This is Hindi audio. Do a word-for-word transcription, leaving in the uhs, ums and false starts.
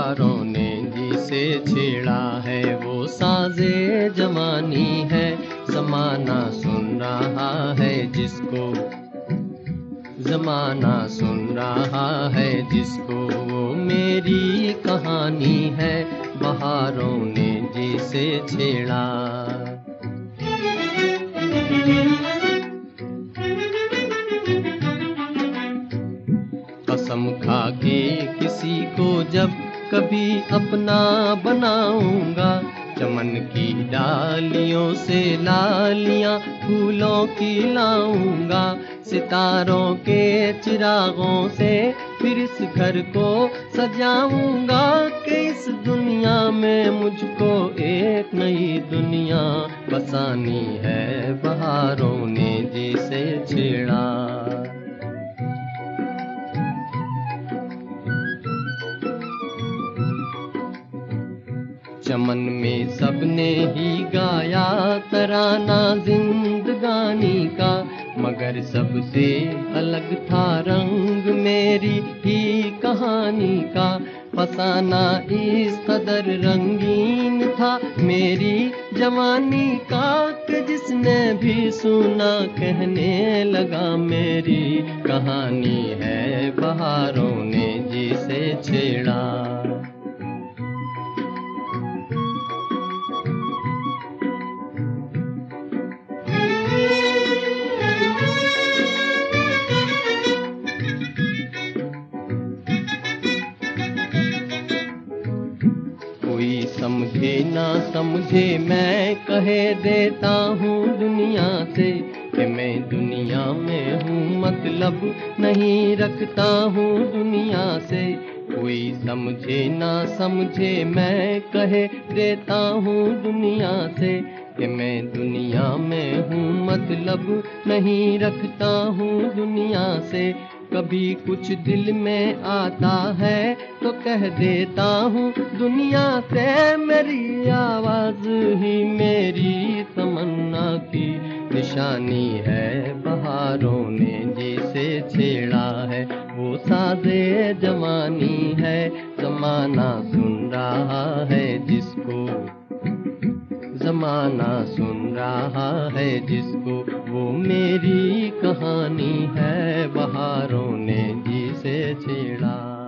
बहारों ने जिसे छेड़ा है वो साजे जवानी है। ज़माना सुन रहा है जिसको, ज़माना सुन रहा है जिसको, वो मेरी कहानी है बहारों ने जिसे छेड़ा। कसम खा के किसी को जब कभी अपना बनाऊंगा, चमन की डालियों से लालियां फूलों की लाऊंगा, सितारों के चिरागों से फिर इस घर को सजाऊंगा कि इस दुनिया में मुझको एक नई दुनिया बसानी है बहारों ने जिसे छेड़ा। चमन में सबने ही गाया तराना जिंदगानी का, मगर सबसे अलग था रंग मेरी ही कहानी का। फसाना इस कदर रंगीन था मेरी जवानी का कि जिसने भी सुना कहने लगा मेरी कहानी है बहारों ने जिसे छेड़ा। कोई समझे ना समझे मैं कहे देता हूँ दुनिया से कि मैं दुनिया में हूँ, मतलब नहीं रखता हूँ दुनिया से। कोई समझे ना समझे मैं कहे देता हूँ दुनिया से कि मैं दुनिया में हूँ, मतलब नहीं रखता हूँ दुनिया से। कभी कुछ दिल में आता है तो कह देता हूँ दुनिया से, मेरी आवाज़ ही मेरी तमन्ना की निशानी है बहारों ने जिसे छेड़ा है वो साजे जवानी है। ज़माना सुन रहा है जिसको, ज़माना सुन रहा है जिसको, वो मेरी कहानी है बहारों ने जिसे छेड़ा।